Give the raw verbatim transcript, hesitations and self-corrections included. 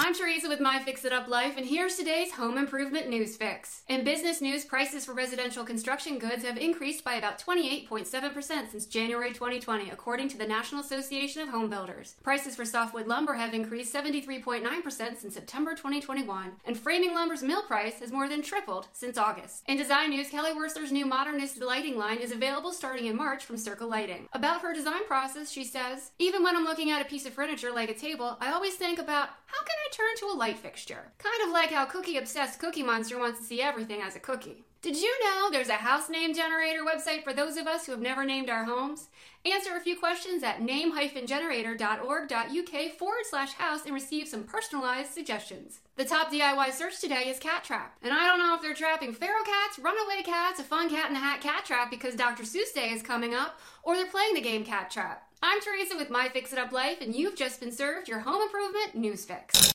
I'm Teresa with My Fix It Up Life, and here's today's home improvement news fix. In business news, prices for residential construction goods have increased by about twenty-eight point seven percent since January twenty twenty, according to the National Association of Home Builders. Prices for softwood lumber have increased seventy-three point nine percent since September twenty twenty-one, and framing lumber's mill price has more than tripled since August. In design news, Kelly Wearstler's new modernist lighting line is available starting in March from Circle Lighting. About her design process, she says, "Even when I'm looking at a piece of furniture like a table, I always think about how can I turn to a light fixture? Kind of like how cookie-obsessed Cookie Monster wants to see everything as a cookie." Did you know there's a house name generator website for those of us who have never named our homes? Answer a few questions at name-generator.org.uk forward slash house and receive some personalized suggestions. The top D I Y search today is cat trap. And I don't know if they're trapping feral cats, runaway cats, a fun cat in the hat cat trap because Doctor Seuss Day is coming up, or they're playing the game cat trap. I'm Teresa with My Fix It Up Life, and you've just been served your home improvement news fix.